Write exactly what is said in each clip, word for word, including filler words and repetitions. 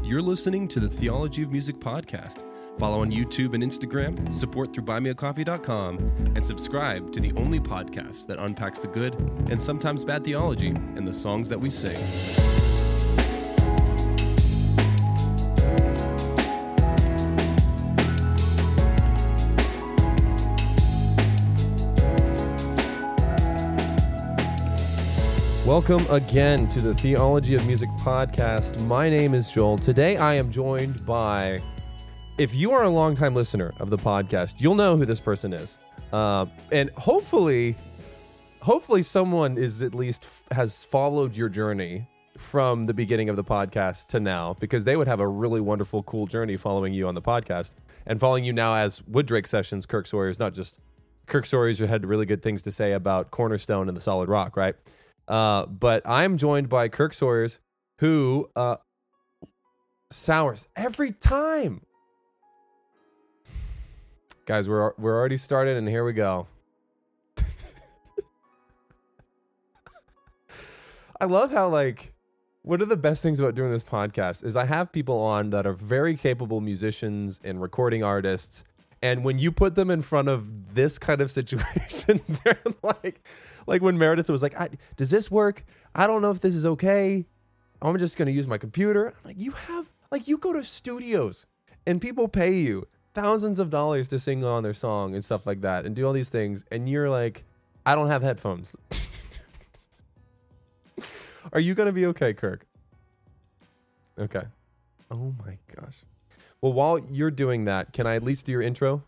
You're listening to the Theology of Music podcast. Follow on YouTube and Instagram, support through buy me a coffee dot com, and subscribe to the only podcast that unpacks the good and sometimes bad theology in the songs that we sing. Welcome again to the Theology of Music podcast. My name is Joel. Today I am joined by, if you are a longtime listener of the podcast, you'll know who this person is. Uh, and hopefully, hopefully someone is at least f- has followed your journey from the beginning of the podcast to now, because they would have a really wonderful, cool journey following you on the podcast and following you now as Wooddrake Sessions, Kirk Sawyers, not just Kirk Sawyers, who had really good things to say about Cornerstone and the Solid Rock, right? Uh, but I'm joined by Kirk Sawyers, who uh, sours every time. Guys, we're we're already started, and here we go. I love how, like, one of the best things about doing this podcast is I have people on that are very capable musicians and recording artists, and when you put them in front of this kind of situation, they're like... Like when Meredith was like, I, does this work? I don't know if this is okay. I'm just going to use my computer. I'm like, you have, like, you go to studios and people pay you thousands of dollars to sing on their song and stuff like that and do all these things. And you're like, I don't have headphones. Are you going to be okay, Kirk? Okay. Oh my gosh. Well, while you're doing that, can I at least do your intro?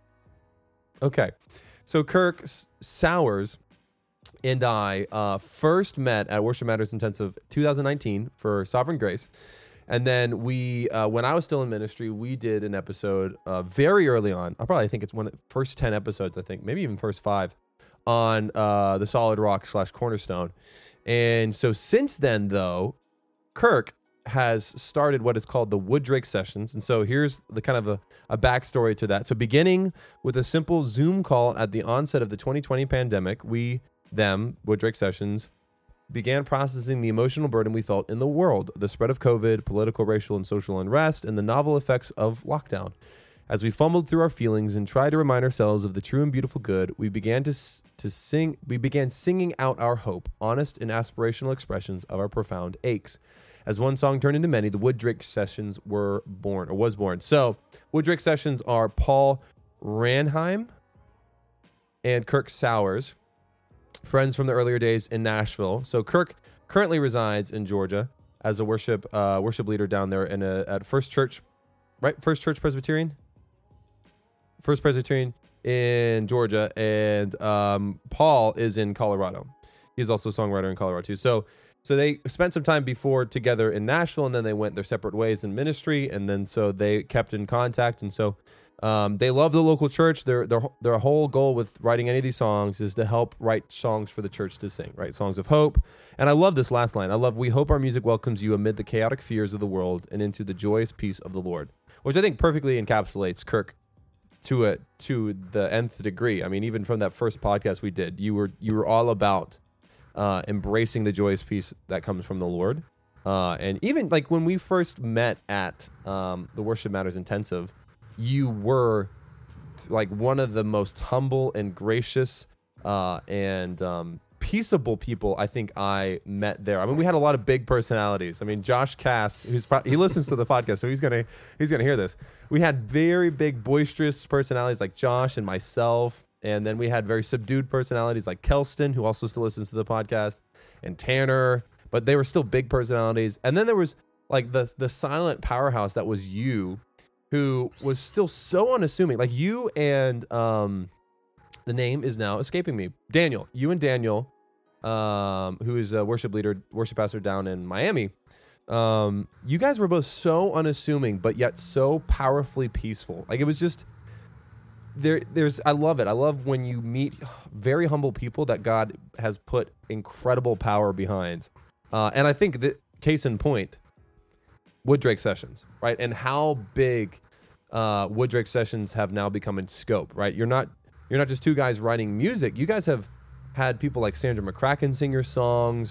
Okay. So Kirk Sawyers and I uh, first met at Worship Matters Intensive twenty nineteen for Sovereign Grace. And then we, uh, when I was still in ministry, we did an episode uh, very early on. I probably think it's one of the first ten episodes, I think, maybe even first five, on uh, the Solid Rock slash Cornerstone. And so since then, though, Kirk has started what is called the Wooddrake Sessions. And so here's the kind of a, a backstory to that. So beginning with a simple Zoom call at the onset of the twenty twenty pandemic, we... them, Wooddrake Sessions, began processing the emotional burden we felt in the world, the spread of COVID, political, racial, and social unrest, and the novel effects of lockdown. As we fumbled through our feelings and tried to remind ourselves of the true and beautiful good, we began to to sing. We began singing out our hope, honest and aspirational expressions of our profound aches. As one song turned into many, the Wooddrake Sessions were born, or was born. So, Wooddrake Sessions are Paul Ranheim and Kirk Sawyers, friends from the earlier days in Nashville. So Kirk currently resides in Georgia as a worship uh, worship leader down there in a, at First Church, right? First Church Presbyterian? First Presbyterian in Georgia. And um, Paul is in Colorado. He's also a songwriter in Colorado too. So so they spent some time before together in Nashville, and then they went their separate ways in ministry. And then so they kept in contact. And so Um, they love the local church. Their, their their whole goal with writing any of these songs is to help write songs for the church to sing, right? Songs of hope. And I love this last line. I love, we hope our music welcomes you amid the chaotic fears of the world and into the joyous peace of the Lord, which I think perfectly encapsulates Kirk to a, to the nth degree. I mean, even from that first podcast we did, you were you were all about uh, embracing the joyous peace that comes from the Lord. Uh, and even like when we first met at um, the Worship Matters Intensive, you were like one of the most humble and gracious uh, and um, peaceable people I think I met there. I mean, we had a lot of big personalities. I mean, Josh Cass, who's pro- he listens to the podcast, so he's gonna he's gonna hear this. We had very big, boisterous personalities like Josh and myself, and then we had very subdued personalities like Kelston, who also still listens to the podcast, and Tanner. But they were still big personalities. And then there was like the the silent powerhouse that was you, who was still so unassuming. Like you and um, the name is now escaping me. Daniel. You and Daniel, um, who is a worship leader, worship pastor down in Miami. Um, you guys were both so unassuming, but yet so powerfully peaceful. Like it was just there. There's. I love it. I love when you meet very humble people that God has put incredible power behind. Uh, and I think that case in point, Wooddrake Sessions, right? And how big uh, Wooddrake Sessions have now become in scope, right? You're not you're not just two guys writing music. You guys have had people like Sandra McCracken sing your songs.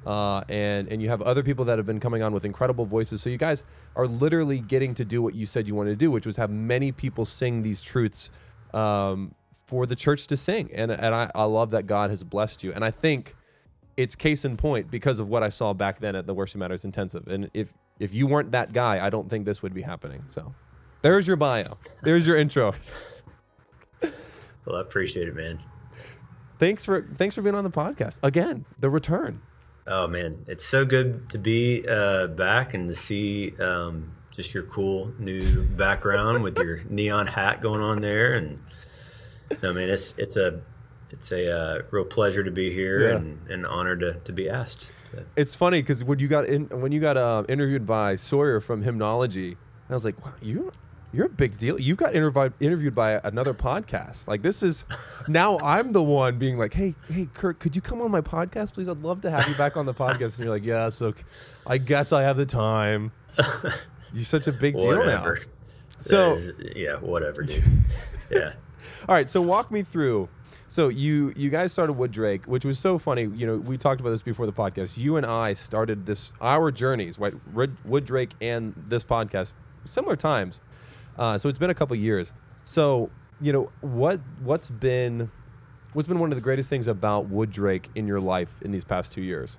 Uh, and, and you have other people that have been coming on with incredible voices. So you guys are literally getting to do what you said you wanted to do, which was have many people sing these truths um, for the church to sing. And, and I, I love that God has blessed you. And I think it's case in point because of what I saw back then at the Worship Matters Intensive. And if, if you weren't that guy, I don't think this would be happening. So there's your bio. There's your intro. Well, I appreciate it, man. Thanks for thanks for being on the podcast again. The return. Oh man, it's so good to be uh, back and to see um, just your cool new background with your neon hat going on there. And I mean, it's it's a it's a uh, real pleasure to be here yeah. and an honor to to be asked. So. It's funny because when you got in when you got uh, interviewed by Sawyer from Hymnology, I was like, wow, you. You're a big deal. You got interviewed interviewed by another podcast. Like this is now I'm the one being like, hey, hey, Kirk, could you come on my podcast, please? I'd love to have you back on the podcast. And you're like, yeah, so I guess I have the time. You're such a big deal now. So is, yeah, whatever, dude. Yeah. All right. So walk me through. So you you guys started Wooddrake, which was so funny. You know, we talked about this before the podcast. You and I started this our journeys, right? Wooddrake and this podcast, similar times. Uh, so it's been a couple years. So, you know, what, what's been, what's been one of the greatest things about Wooddrake in your life in these past two years?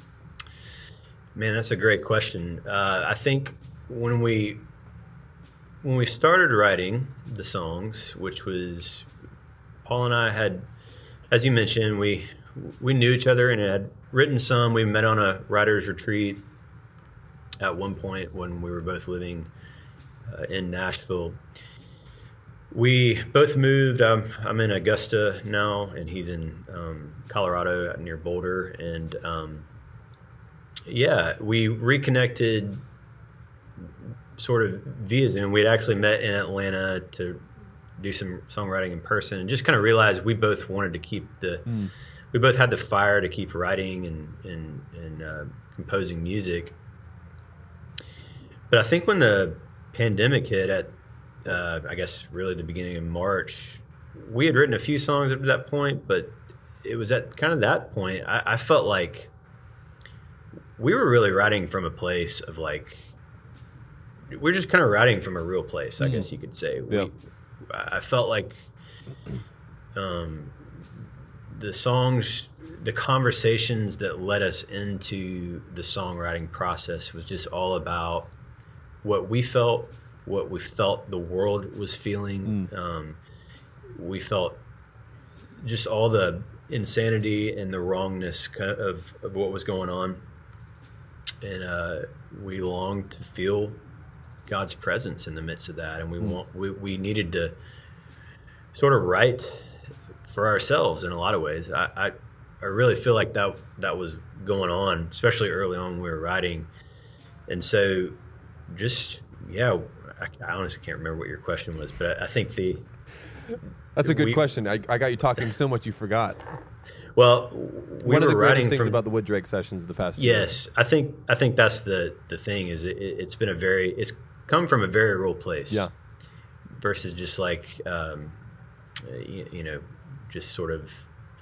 Man, that's a great question. Uh, I think when we, when we started writing the songs, which was Paul and I had, as you mentioned, we, we knew each other and had written some. We met on a writer's retreat at one point when we were both living Uh, in Nashville. We both moved. Um, I'm in Augusta now, and he's in um, Colorado near Boulder. And um, yeah, we reconnected sort of via Zoom. We'd actually met in Atlanta to do some songwriting in person, and just kind of realized we both wanted to keep the, mm. we both had the fire to keep writing and and, and uh, composing music. But I think when the pandemic hit at, uh, I guess, really the beginning of March, we had written a few songs up to that point, but it was at kind of that point, I, I felt like we were really writing from a place of like, we're just kind of writing from a real place, I mm. guess you could say. We, yeah. I felt like um, the songs, the conversations that led us into the songwriting process was just all about what we felt, what we felt the world was feeling. Mm. Um, we felt just all the insanity and the wrongness kind of, of what was going on. And uh, we longed to feel God's presence in the midst of that. And we mm. want, we, we needed to sort of write for ourselves in a lot of ways. I, I, I really feel like that, that was going on, especially early on when we were writing. And so just, yeah, I, I honestly can't remember what your question was, but I think the... That's a good we, question. I, I got you talking so much you forgot. Well, we One were of the greatest things from, about the Wooddrake sessions the past yes, years. I think I think that's the, the thing is it, it's been a very, it's come from a very real place. Yeah. Versus just like, um, you, you know, just sort of,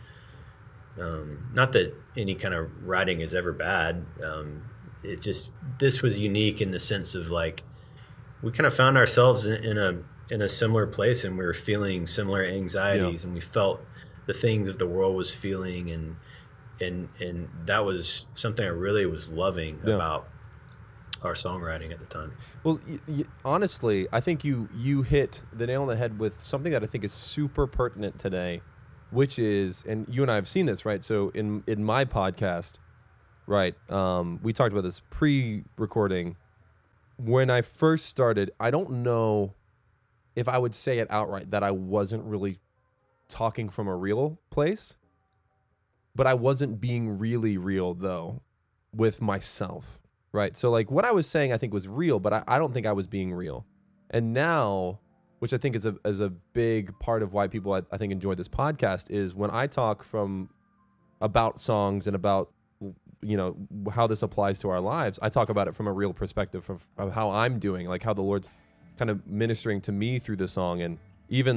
um, not that any kind of writing is ever bad. Um, it just, this was unique in the sense of like, we kind of found ourselves in, in a, in a similar place, and we were feeling similar anxieties, yeah. and we felt the things the world was feeling, and, and, and that was something I really was loving yeah. about our songwriting at the time. Well, y- y- honestly, I think you, you hit the nail on the head with something that I think is super pertinent today, which is, and you and I have seen this, right? So in, in my podcast, right, um, we talked about this pre-recording. When I first started, I don't know if I would say it outright that I wasn't really talking from a real place, but I wasn't being really real, though, with myself, right? So, like, what I was saying, I think, was real, but I, I don't think I was being real. And now, which I think is a is a big part of why people, I, I think, enjoy this podcast, is when I talk from about songs and about, you know, how this applies to our lives, I talk about it from a real perspective, from, from how I'm doing, like how the Lord's kind of ministering to me through the song. And even,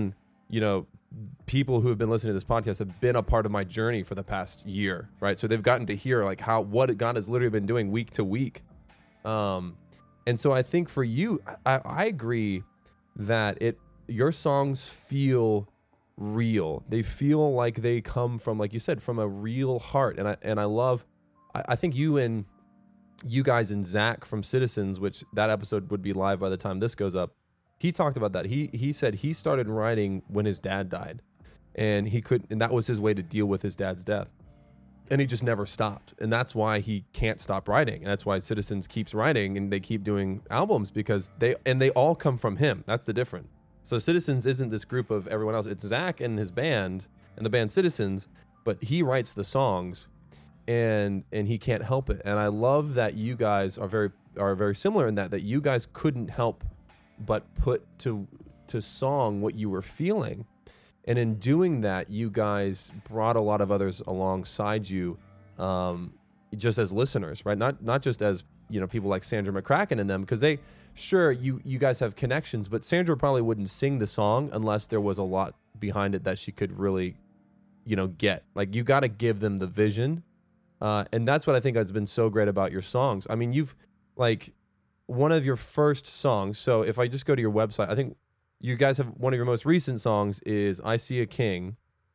you know, people who have been listening to this podcast have been a part of my journey for the past year, right? So they've gotten to hear like how what God has literally been doing week to week. Um, and so I think for you, I, I agree that it your songs feel real. They feel like they come from, like you said, from a real heart. And I and I love, I, I think you and you guys and Zach from Citizens, which that episode would be live by the time this goes up. He talked about that. He he said he started writing when his dad died, and he could, and that was his way to deal with his dad's death. And he just never stopped, and that's why he can't stop writing. And that's why Citizens keeps writing, and they keep doing albums because they and they all come from him. That's the difference. So Citizens isn't this group of everyone else. It's Zach and his band and the band Citizens, but he writes the songs, and and he can't help it. And I love that you guys are very are very similar in that that you guys couldn't help but put to to song what you were feeling. And in doing that, you guys brought a lot of others alongside you, um, just as listeners, right? Not not just as, you know, people like Sandra McCracken and them, because they, sure, you you guys have connections, but Sandra probably wouldn't sing the song unless there was a lot behind it that she could really, you know, get. Like, you got to give them the vision, uh, and that's what I think has been so great about your songs. I mean, you've, like, one of your first songs, so if I just go to your website, I think you guys have one of your most recent songs is I See a King.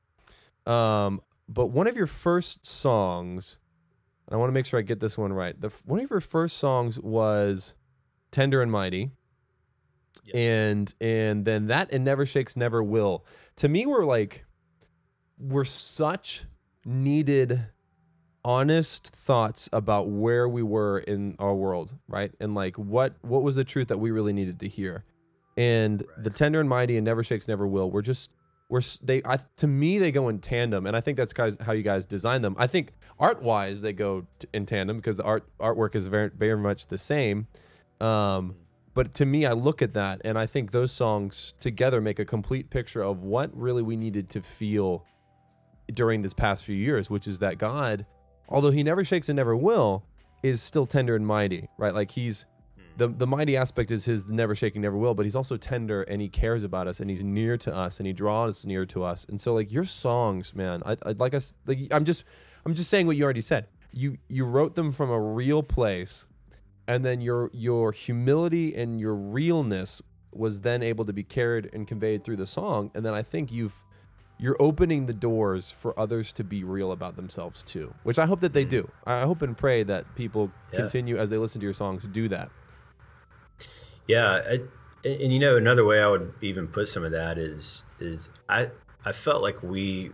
Um, but one of your first songs, and I want to make sure I get this one right. The one of your first songs was Tender and Mighty. Yep. And and then that and Never Shakes, Never Will. To me, we're like, we're such needed, honest thoughts about where we were in our world, right? And like what what was the truth that we really needed to hear. And right. The Tender and Mighty and Never Shakes, Never Will, we're just we're they I, to me they go in tandem, and I think that's guys how you guys design them. I think art wise they go t- in tandem because the art artwork is very very much the same. Um, but to me, I look at that and I think those songs together make a complete picture of what really we needed to feel during this past few years, which is that God, although he never shakes and never will, is still tender and mighty, right? Like he's the the mighty aspect is his never shaking, never will, but he's also tender and he cares about us and he's near to us and he draws near to us. And so like your songs, man, I, I'd like us, like I'm just, I'm just saying what you already said. You you wrote them from a real place, and then your your humility and your realness was then able to be carried and conveyed through the song. And then I think you've you're opening the doors for others to be real about themselves too, which I hope that they do. I hope and pray that people yeah. continue as they listen to your songs to do that. Yeah, I, and, and you know, another way I would even put some of that is is I I felt like we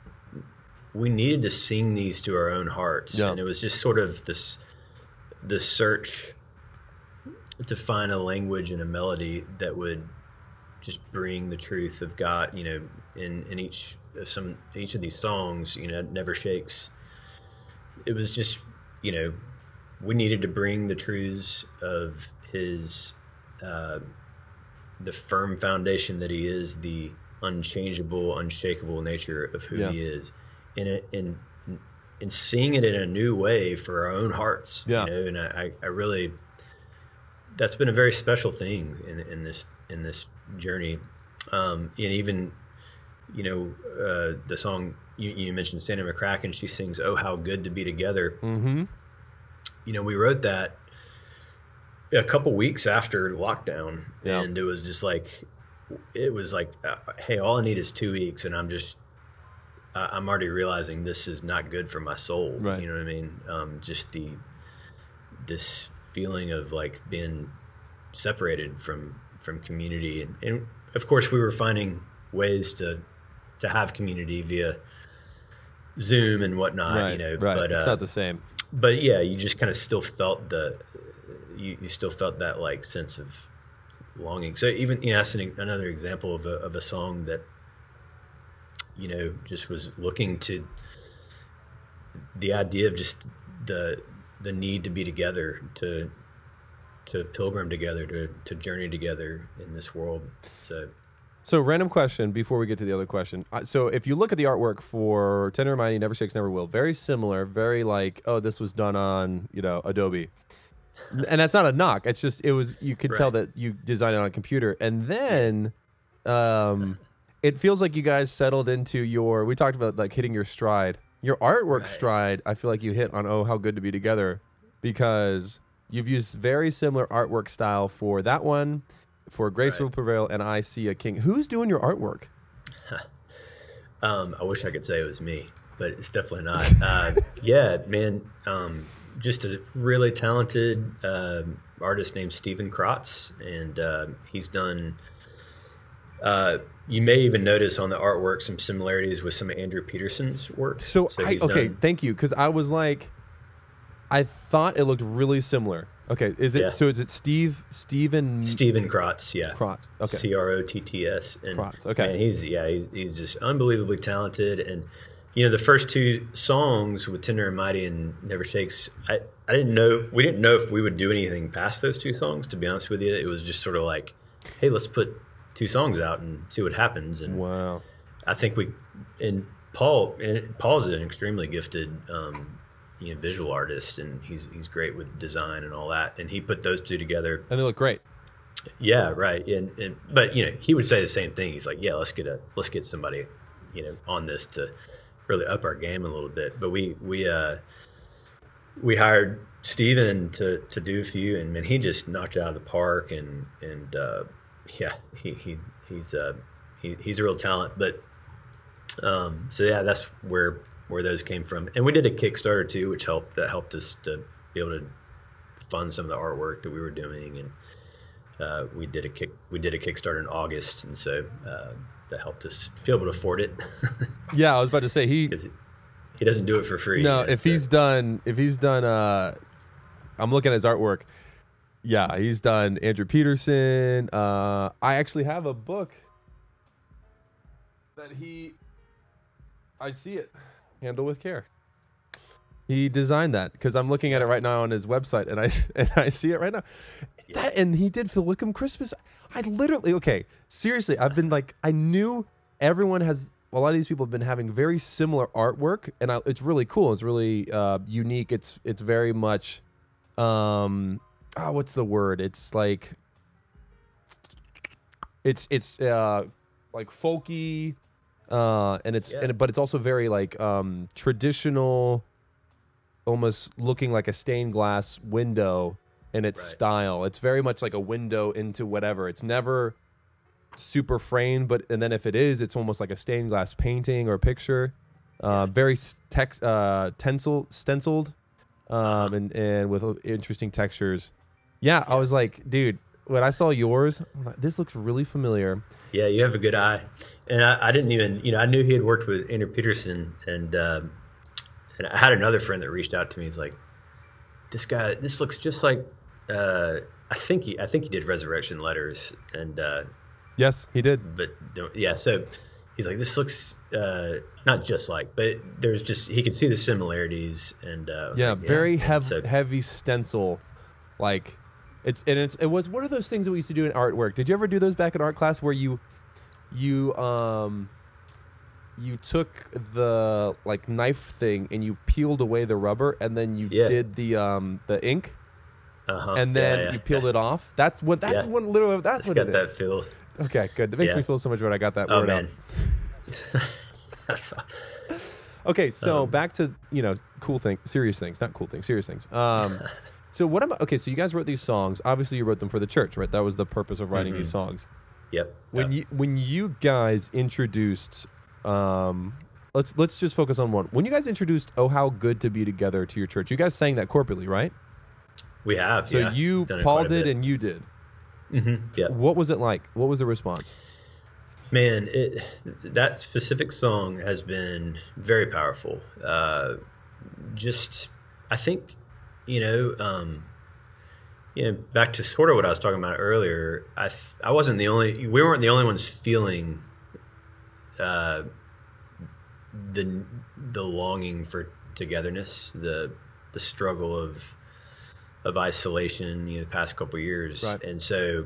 we needed to sing these to our own hearts, yeah. and it was just sort of this this search to find a language and a melody that would just bring the truth of God, you know, in, in each of some each of these songs, you know, Never Shakes. It was just, you know, we needed to bring the truths of his, uh, the firm foundation that he is, the unchangeable, unshakable nature of who yeah. he is, and it, and and seeing it in a new way for our own hearts. Yeah, you know, and I, I really, that's been a very special thing in in this in this journey, um, and even, you know, uh, the song you, you mentioned, Sandra McCracken, she sings "Oh How Good to Be Together." Mm-hmm. You know, we wrote that a couple weeks after lockdown, yeah. and it was just like, it was like, uh, hey, all I need is two weeks, and I'm just, uh, I'm already realizing this is not good for my soul. Right. You know what I mean? Um, just the this feeling of like being separated from from community, and, and of course we were finding ways to to have community via Zoom and whatnot. Right, you know, right. But it's uh, not the same. But yeah, you just kind of still felt the, you, you still felt that like sense of longing. So even, you know, that's an, another example of a, of a song that, you know, just was looking to the idea of just the, the need to be together, to, to pilgrim together, to, to journey together in this world. So, So random question before we get to the other question. Uh, so if you look at the artwork for Tender and Mighty, Never Shakes, Never Will, very similar, very like, oh, this was done on, you know, Adobe. And that's not a knock. It's just, it was, you could right. tell that you designed it on a computer. And then, um, it feels like you guys settled into your. We talked about like hitting your stride. Your artwork Right. stride, I feel like you hit on Oh How Good to Be Together, because you've used very similar artwork style for that one, for Grace Right. Will Prevail, and I See a King. Who's doing your artwork? Um, I wish I could say it was me, but it's definitely not. Uh, yeah, man, um, just a really talented um artist named Stephen Krotz, and uh, he's done. Uh, you may even notice on the artwork some similarities with some of Andrew Peterson's work. So, I he's okay, done- thank you, because I was like, I thought it looked really similar. Okay, is it Yeah. so? Is it Steve Stephen Stephen Krotz, yeah. Krotz? Okay, C R O T T S. And Krotz, okay. man, he's yeah, he's, he's just unbelievably talented. And you know, the first two songs with Tender and Mighty and Never Shakes, I, I didn't know we didn't know if we would do anything past those two songs, to be honest with you. It was just sort of like, hey, let's put two songs out and see what happens. And wow. I think we and Paul and Paul's an extremely gifted um, you know, visual artist, and he's he's great with design and all that. And he put those two together. And they look great. Yeah, right. And, and but you know, he would say the same thing. He's like, yeah, let's get a let's get somebody, you know, on this to really up our game a little bit. But we we uh we hired Steven to to do a few, and man, he just knocked it out of the park. And and uh, yeah, he he he's uh he, he's a real talent. But um, so yeah, that's where where those came from. And we did a Kickstarter too, which helped. That helped us to be able to fund some of the artwork that we were doing. And Uh, we did a kick. We did a Kickstarter in August, and so uh, that helped us be able to afford it. Yeah, I was about to say he. 'Cause he doesn't do it for free. No, you know, if so- he's done, if he's done, uh, I'm looking at his artwork. Yeah, he's done Andrew Peterson. Uh, I actually have a book that he. I see it. Handle with Care. He designed that because I'm looking at it right now on his website, and I and I see it right now. That and he did Phil Wickham Christmas. I literally okay, seriously. I've been like, I knew everyone has. A lot of these people have been having very similar artwork, and I, it's really cool. It's really uh, unique. It's it's very much, um, oh, what's the word? It's like, it's it's uh, like folky, uh, and it's Yeah. and but it's also very like um, traditional, almost looking like a stained glass window in its Right. style. It's very much like a window into whatever. It's never super framed, but and then if it is, it's almost like a stained glass painting or picture. Uh, very s- tex, uh, tencil, stenciled, um, and and with interesting textures. Yeah, I was like, dude, when I saw yours, I'm like, this looks really familiar. Yeah, you have a good eye. And I, I didn't even, you know, I knew he had worked with Andrew Peterson, and um, and I had another friend that reached out to me. He's like, this guy, this looks just like. Uh, I think he, I think he did Resurrection Letters, and. Uh, Yes, he did. but don't, yeah, so he's like, this looks uh, not just like, but there's just he could see the similarities, and uh, I was Yeah, like, very and heavy, so- heavy stencil, like it's and it's it was what are those things that we used to do in artwork? Did you ever do those back in art class where you you um you took the like knife thing and you peeled away the rubber and then you Yeah. did the um the ink uh-huh. and then yeah, yeah, you peeled yeah. it off? That's what that's Yeah. what literally that's It's what got it that is. feel. Okay, good. That makes Yeah. me feel so much better. I got that Oh word out. man. That's all. Okay, so Um, back to, you know, cool things, serious things, not cool things, serious things. Um, so what about, okay, so you guys wrote these songs. Obviously you wrote them for the church, right? That was the purpose of writing Mhm. these songs. Yep. When yep. you when you guys introduced um let's let's just focus on one. When you guys introduced Oh How Good to Be Together to your church, you guys sang that corporately, right? we have. So yeah, you done it Paul quite a did bit. and you did. Mhm, yep. What was it like? What was the response? Man, it, that specific song has been very powerful. Uh, just, I think, you know, um, you know, back to sort of what I was talking about earlier. I th- I wasn't the only. We weren't the only ones feeling uh, the the longing for togetherness, the the struggle of of isolation. You know, the past couple of years, Right. and so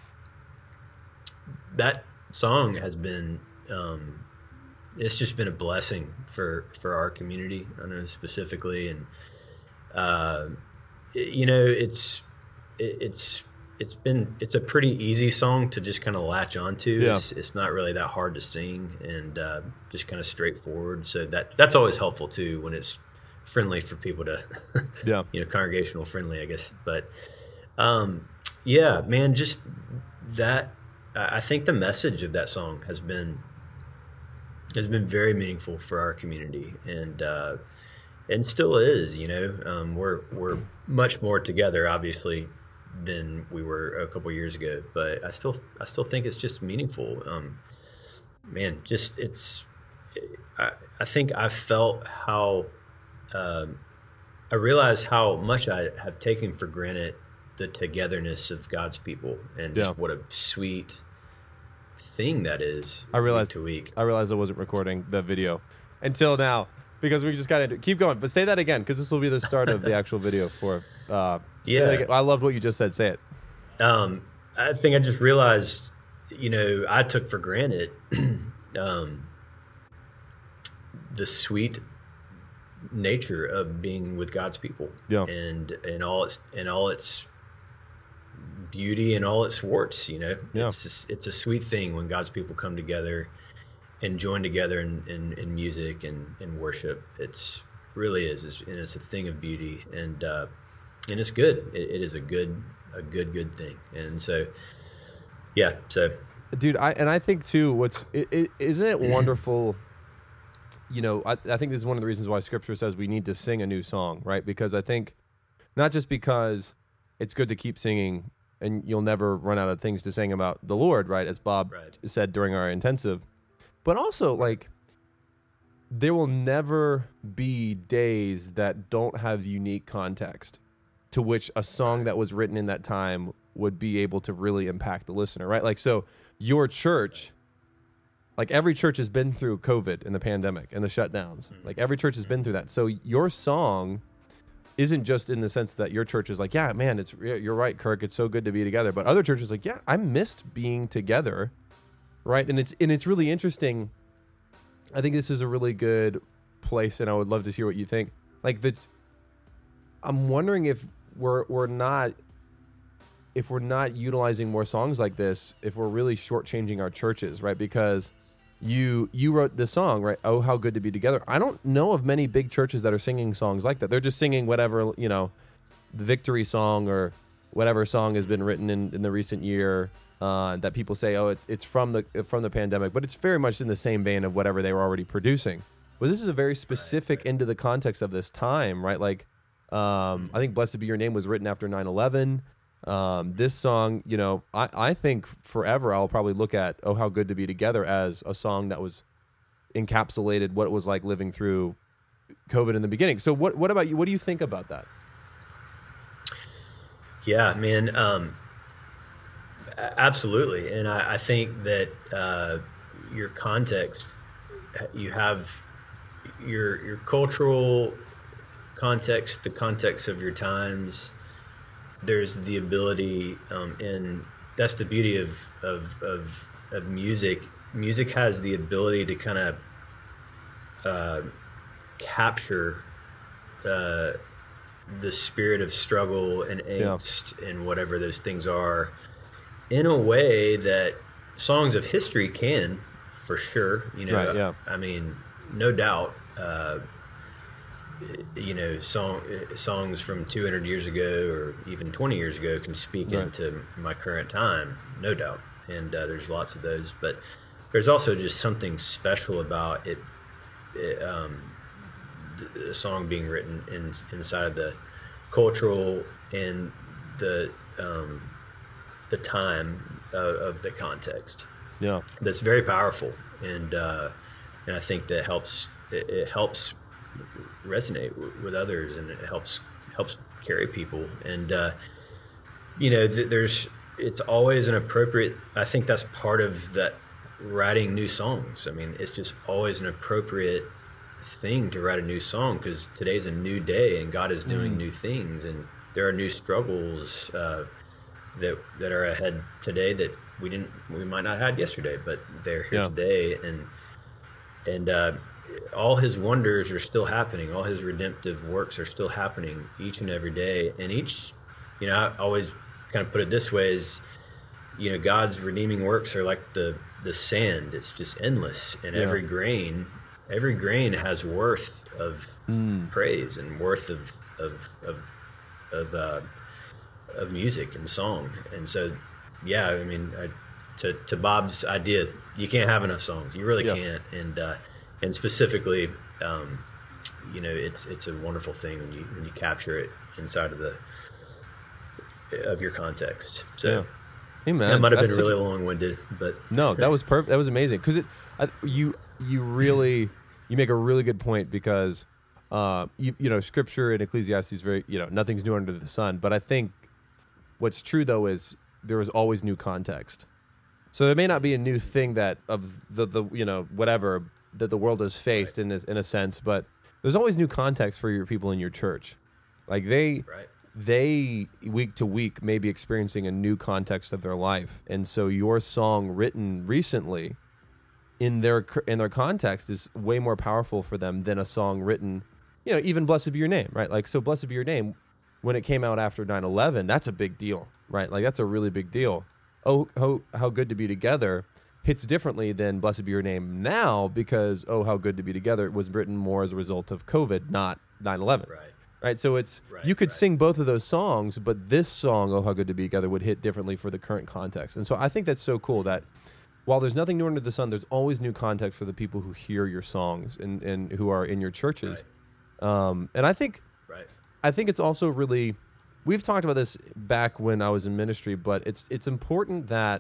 that song has been um, it's just been a blessing for for our community. I know specifically, and uh, it- you know it's it, it's it's been it's a pretty easy song to just kind of latch onto. Yeah. It's, it's not really that hard to sing, and uh, just kind of straightforward. So that that's always helpful too when it's friendly for people to, Yeah. you know, congregational friendly, I guess. But um, yeah, man, just that. I I think the message of that song has been has been very meaningful for our community, and uh, and still is. You know, um, we're we're much more together, obviously, than we were a couple years ago. But I still I still think it's just meaningful. Um, man, just it's. I I think I felt how. Um, I realize how much I have taken for granted the togetherness of God's people, and just Yeah. what a sweet thing that is. I realized week to week. I realized I wasn't recording the video until now because we just got to keep going. But say that again because this will be the start of the actual video for. Uh, say Yeah. that again. I loved what you just said. Say it. Um, I think I just realized, you know, I took for granted um, the sweet nature of being with God's people, Yeah. and and all its and all its beauty and all its warts. You know, Yeah. it's just, it's a sweet thing when God's people come together and join together in, in, in music and in worship. It's really is, it's, and it's a thing of beauty, and uh, and it's good. It, it is a good a good good thing, and so yeah, so Dude, I and I think too. What's it, it, isn't it wonderful? You know, I, I think this is one of the reasons why Scripture says we need to sing a new song, right? Because I think not just because it's good to keep singing, and you'll never run out of things to sing about the Lord, right? As Bob Right. said during our intensive, but also like there will never be days that don't have unique context to which a song that was written in that time would be able to really impact the listener, right? Like, so your church, like every church has been through COVID and the pandemic and the shutdowns. Like every church has been through that. So your song isn't just in the sense that your church is like, yeah, man, it's you're right, Kirk. It's so good to be together. But other churches like, yeah, I missed being together, right? And it's and it's really interesting. I think this is a really good place, and I would love to hear what you think. Like the, I'm wondering if we're we're not if we're not utilizing more songs like this, if we're really shortchanging our churches, right? Because you you wrote this song, right? Oh, how good to be together. I don't know of many big churches that are singing songs like that. They're just singing whatever, you know, the victory song or whatever song has been written in, in the recent year uh, that people say, oh, it's it's from the from the pandemic, but it's very much in the same vein of whatever they were already producing. But this is a very specific Right, right. into the context of this time, right? Like, um, I think "Blessed Be Your Name" was written after nine eleven. Um, this song, you know, I, I think forever I'll probably look at "Oh How Good to Be Together" as a song that was encapsulated what it was like living through COVID in the beginning. So what what about you? What do you think about that? Yeah, man, um, a- absolutely. And I, I think that uh, your context, you have your your cultural context, the context of your times. There's the ability, um, and that's the beauty of of of, of music. Music has the ability to kind of uh, capture uh, the spirit of struggle and angst and whatever those things are in a way that songs of history can, for sure. You know, Right, yeah. I mean, no doubt. Uh, you know, song songs from two hundred years ago or even twenty years ago can speak Right. into my current time, no doubt. And uh, there's lots of those, but there's also just something special about it. it um, the, the song being written in, inside of the cultural and the um, the time of, of the context. Yeah, That's very powerful, and uh, and I think that helps. It, it helps resonate w- with others, and it helps helps carry people. And uh, you know, th- there's it's always an appropriate. I think that's part of that writing new songs. I mean, it's just always an appropriate thing to write a new song because today's a new day, and God is doing Mm. new things, and there are new struggles uh, that that are ahead today that we didn't we might not have had yesterday, but they're here Yeah. today, and and uh, all His wonders are still happening. All His redemptive works are still happening each and every day, and each, you know, I always kind of put it this way: is you know, God's redeeming works are like the the sand; it's just endless, and Yeah. every grain, every grain has worth of Mm. praise and worth of of of of, uh, of music and song. And so, yeah, I mean, I, to to Bob's idea, you can't have enough songs. You really Yeah. can't. And uh, and specifically, um, you know, it's it's a wonderful thing when you when you capture it inside of the of your context. So. Yeah. Hey man, That might have been that's such really a- long-winded, but No, that was perfect. That was amazing because it I, you you really you make a really good point because uh, you you know Scripture in Ecclesiastes is very you know nothing's new under the sun. But I think what's true though is there is always new context. So there may not be a new thing that of the the you know whatever that the world has faced in this, in a sense, but there's always new context for your people in your church. Like they right, they week to week may be experiencing a new context of their life, and so your song written recently in their in their context is way more powerful for them than a song written, you know, even Blessed Be Your Name, right? Like, so Blessed Be Your Name, when it came out after nine eleven, that's a big deal, right? Like, that's a really big deal. Oh, how, how Good to Be Together hits differently than Blessed Be Your Name now because, oh, How Good to Be Together was written more as a result of COVID, not nine eleven. right. Right, so it's Right, you could right. sing both of those songs, but this song, "Oh How Good to Be Together," would hit differently for the current context, and so I think that's so cool that while there's nothing new under the sun, there's always new context for the people who hear your songs and, and who are in your churches, um, and I think Right. I think it's also really we've talked about this back when I was in ministry, but it's it's important that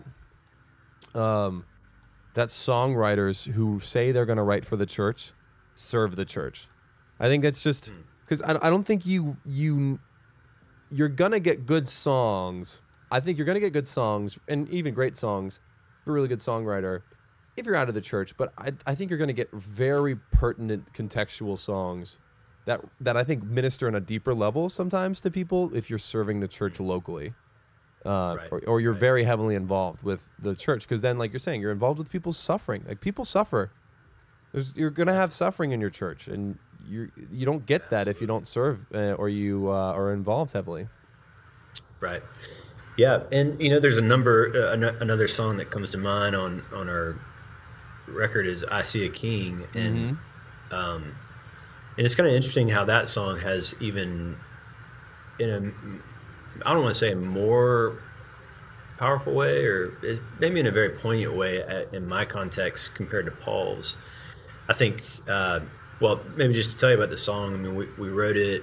um, that songwriters who say they're going to write for the church serve the church. I think that's just. Hmm. Because I, I don't think you you you're gonna get good songs. I think you're gonna get good songs and even great songs. If you're a really good songwriter, if you're out of the church, but I I think you're gonna get very pertinent contextual songs that that I think minister on a deeper level sometimes to people if you're serving the church locally, uh, Right, or or you're right. very heavily involved with the church. Because then, like you're saying, you're involved with people's suffering. Like people suffer. There's, you're gonna have suffering in your church, and you you don't get that if you don't serve uh, or you uh, are involved heavily. Right. Yeah, and you know, there's a number. Uh, an- another song that comes to mind on on our record is "I See a King," and um, and it's kind of interesting how that song has even in a I don't want to say a more powerful way, or it's maybe in a very poignant way at, in my context compared to Paul's. I think, uh, well, maybe just to tell you about the song, I mean, we, we wrote it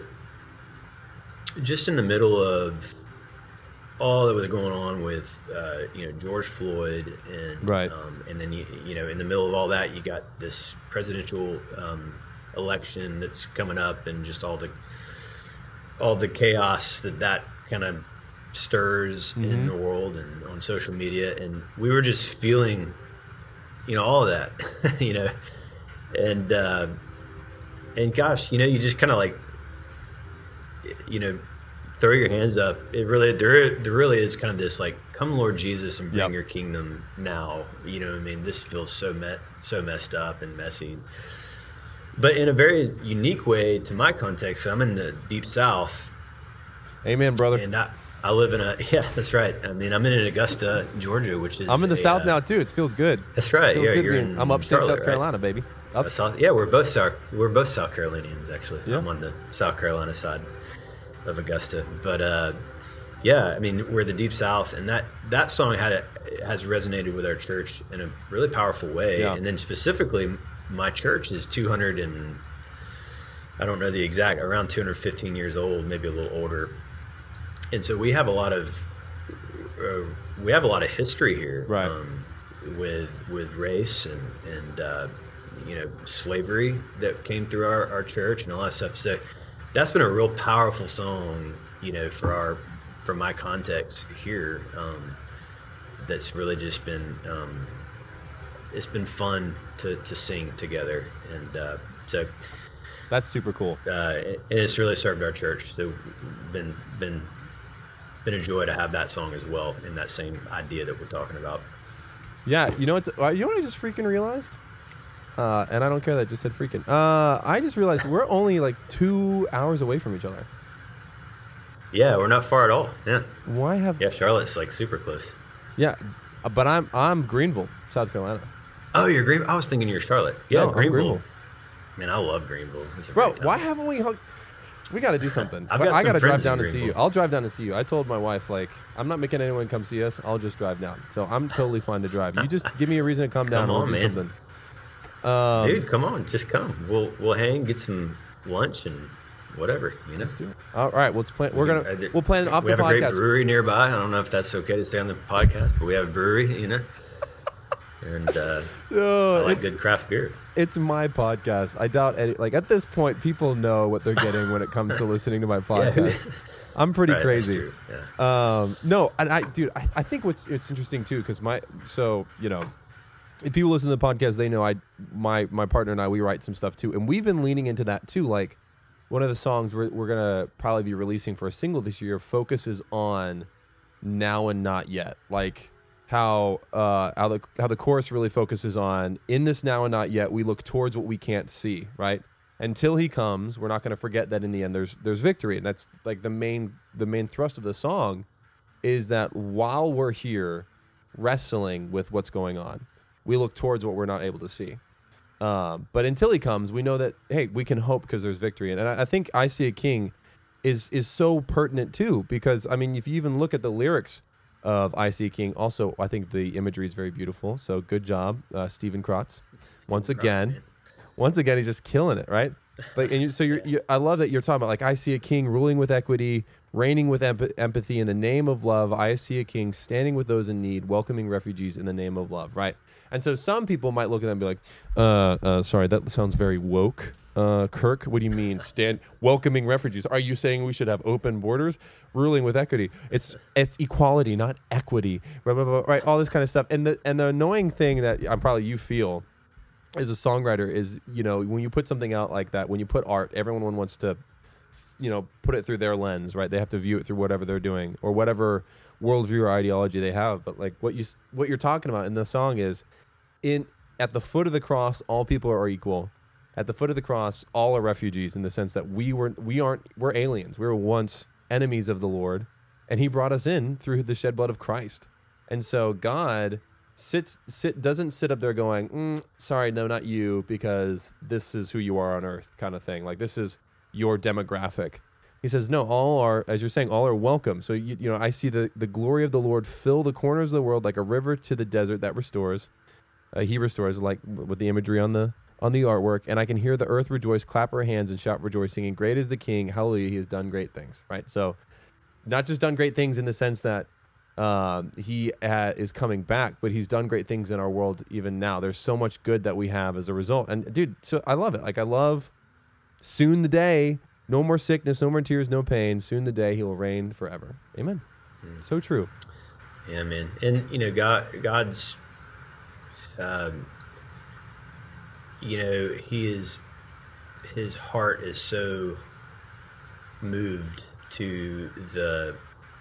just in the middle of all that was going on with, uh, you know, George Floyd, and Right. um, and then you, you know, in the middle of all that, you got this presidential um, election that's coming up, and just all the all the chaos that that kind of stirs Mhm. in the world and on social media, and we were just feeling, you know, all of that, you know, and uh, and gosh, you know, you just kind of like, you know, throw your hands up. It really, there, there really is kind of this like, come Lord Jesus and bring Yep. your kingdom now. You know what I mean? This feels so met, so messed up and messy. But in a very unique way to my context, I'm in the deep South, Amen, brother. and I, I live in a, yeah, that's right. I mean, I'm in Augusta, Georgia, which is I'm in the a, South uh, now too. It feels good. That's right. Feels Yeah, good you're being- in I'm upstate Charlotte, South right? Carolina, baby. Up, Uh, South, yeah, we're both South, we're both South Carolinians actually. Yeah. I'm on the South Carolina side of Augusta, but uh, yeah, I mean, we're the deep South, and that that song had a, has resonated with our church in a really powerful way. Yeah. And then specifically, my church is two hundred and I don't know the exact, around two hundred fifteen years old, maybe a little older, and so we have a lot of uh, we have a lot of history here, Right. um, with with race and and uh, you know, slavery that came through our, our church and all that stuff. So that's been a real powerful song, you know, for our for my context here. Um, that's really just been um, it's been fun to to sing together, and uh, so That's super cool. uh, and it's really served our church. So been been been a joy to have that song as well in that same idea that we're talking about. Yeah, you know what? Uh, you know what I just freaking realized? Uh, and I don't care that I just said freaking. Uh, I just realized we're only like two hours away from each other. Yeah, we're not far at all. Yeah. Why have? Yeah, Charlotte's like super close. Yeah, uh, but I'm I'm Greenville, South Carolina. Oh, you're Green. I was thinking you're Charlotte. Yeah, No, I'm Greenville. Greenville. Man, I love Greenville. It's a Bro, great town. why haven't we hung? We got to do something. I've But got I some got to drive friends in down to see you. Greenville. I'll drive down to see you. I told my wife, like, I'm not making anyone come see us. I'll just drive down. So I'm totally fine to drive. You just give me a reason to come down Come and on, we'll do man. something. Um, Dude, come on, just come. We'll we'll hang, get some lunch, and whatever. You know. let's do it. All right, let's plan. We're I gonna did- we'll plan it off we the have a great podcast. brewery nearby. I don't know if that's okay to say on the podcast, but we have a brewery, you know. And uh, No, I like it's, good craft beer. it's my podcast. I doubt any, like at this point people know what they're getting when it comes to listening to my podcast. Yeah. I'm pretty Right, that's crazy. true, yeah. Um, no, and I, dude, I, I think what's it's interesting too because my so you know, if people listen to the podcast, they know I my my partner and I we write some stuff too, and we've been leaning into that too. Like one of the songs we're we're gonna probably be releasing for a single this year focuses on now and not yet, like how uh how the how the chorus really focuses on in this now and not yet we look towards what we can't see, right? Until he comes, we're not going to forget that in the end there's there's victory, and that's like the main the main thrust of the song is that while we're here wrestling with what's going on, we look towards what we're not able to see. Um, but until he comes, we know that hey, we can hope because there's victory, and, and I, I think "I See a King" is is so pertinent too because I mean if you even look at the lyrics of "I See a King," also I think the imagery is very beautiful. So good job, uh, Stephen Krotz, once Stephen Krotz, again. man. Once again, he's just killing it, right? Like, and you, so you're, you, I love that you're talking about like I see a king ruling with equity, reigning with emp- empathy in the name of love. I see a king standing with those in need, welcoming refugees in the name of love, right? And so some people might look at that and be like, uh, uh, sorry, that sounds very woke. Uh, Kirk, what do you mean stand welcoming refugees? Are you saying we should have open borders, ruling with equity? It's it's equality, not equity, right? Blah, blah, blah, right? All this kind of stuff. And the and the annoying thing that I'm probably you feel as a songwriter is, you know, when you put something out like that, when you put art, everyone wants to, you know, put it through their lens, right? They have to view it through whatever they're doing or whatever worldview or ideology they have. But like what you what you're talking about in the song is, in at the foot of the cross, all people are equal. At the foot of the cross, all are refugees in the sense that we were we aren't we're aliens. We were once enemies of the Lord, and He brought us in through the shed blood of Christ. And so God sits sit doesn't sit up there going, mm, sorry, no, not you, because this is who you are on earth, kind of thing. Like this is your demographic. He says, no, all are, as you're saying, all are welcome. So you, you know, I see the the glory of the Lord fill the corners of the world like a river to the desert that restores. Uh, he restores, like with the imagery on the on the artwork, and I can hear the earth rejoice, clap her hands, and shout rejoicing. And great is the King, hallelujah! He has done great things, right? So, not just done great things in the sense that um, he uh, is coming back, but he's done great things in our world even now. There's so much good that we have as a result, and dude, so I love it. Like I love soon the day, no more sickness, no more tears, no pain. Soon the day he will reign forever. Amen. Mm. So true. Yeah, man. And you know, God, God's, um, you know, He is, His heart is so moved to the,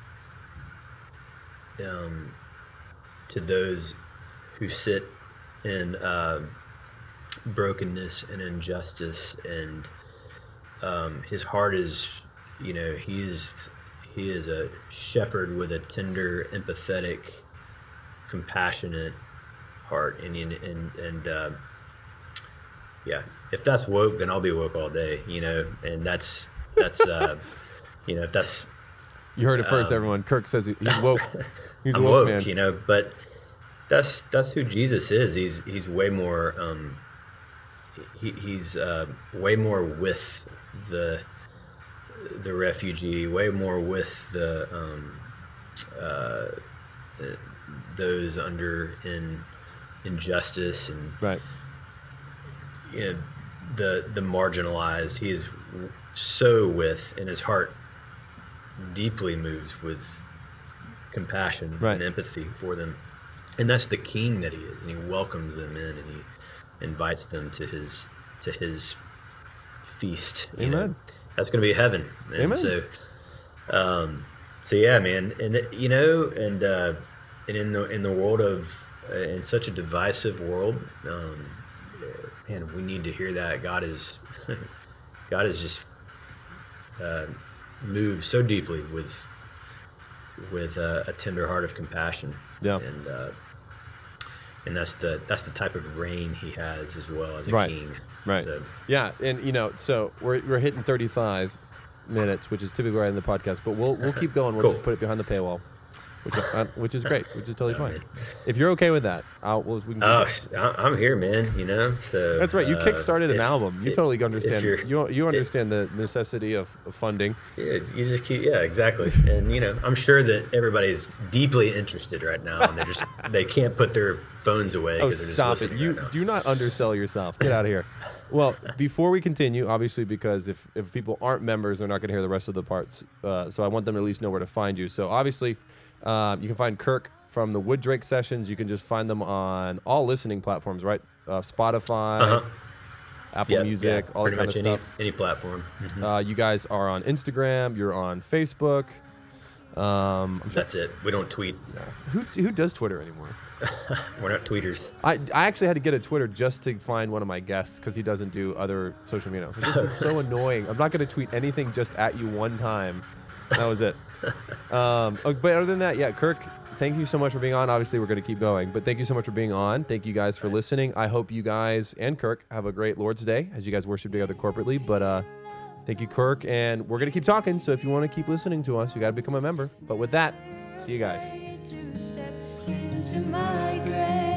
um, to those who sit in uh, brokenness and injustice, and um, His heart is, you know, He is. He is a shepherd with a tender, empathetic, compassionate heart, and and and uh, yeah. If that's woke, then I'll be woke all day, you know. And that's that's uh, you know, if that's You heard it first, Um, everyone. Kirk says he, he's woke. He's I'm woke, woke, man. you know. But that's that's who Jesus is. He's he's way more. Um, he he's uh, way more with the. the refugee, way more with the um, uh, those under in injustice and Right. you know, the the marginalized. He is so with, and his heart deeply moves with compassion Right. and empathy for them, and that's the King that he is. And he welcomes them in, and he invites them to his to his feast. You Amen. know? That's going to be heaven. And Amen. So, um, so yeah, man, and it- you know, and uh, and in the in the world of uh, in such a divisive world, um, man, we need to hear that God is God is just uh, moves so deeply with with uh, a tender heart of compassion. Yeah. And uh, and that's the that's the type of reign he has as well as a Right. king. Right. So, Yeah, and you know, so we're we're hitting thirty-five minutes, which is typically right in the podcast, but we'll we'll keep going. We'll Cool. just put it behind the paywall, which uh, which is great, which is totally Yeah, fine. man. If you're okay with that, I'll we'll, we can. Oh, keep it. I- I'm here, man. You know, so That's right. You uh, kickstarted an if- album. You if- totally if understand. you're- You you understand the necessity of, of funding. Yeah, you just keep, yeah, exactly. And, you know, I'm sure that everybody's deeply interested right now, and they're just, they can't put their phones away. Oh, 'cause they're just stop it! listening You right now. do not undersell yourself. Get out of here. Well, before we continue, obviously, because if, if people aren't members, they're not going to hear the rest of the parts. Uh, so I want them to at least know where to find you. So obviously, um, you can find Kirk from the Wood Drake sessions. You can just find them on all listening platforms, right? Uh, Spotify, Uh-huh. Apple Yeah, Music, yeah, all that pretty kind of much any, stuff. any platform. Mhm. Uh, you guys are on Instagram. You're on Facebook. Um, I'm sure, That's it. We don't tweet. who who does Twitter anymore? We're not tweeters. I, I actually had to get a Twitter just to find one of my guests because he doesn't do other social media. I was like, this is so annoying. I'm not going to tweet anything just at you one time. That was it. Um, oh, but other than that, yeah, Kirk, thank you so much for being on. Obviously, we're going to keep going, but thank you so much for being on. Thank you guys for listening. I hope you guys and Kirk have a great Lord's Day as you guys worship together corporately. But uh, thank you, Kirk, and we're going to keep talking. So if you want to keep listening to us, you got to become a member. But with that, see you guys. To step into my grave.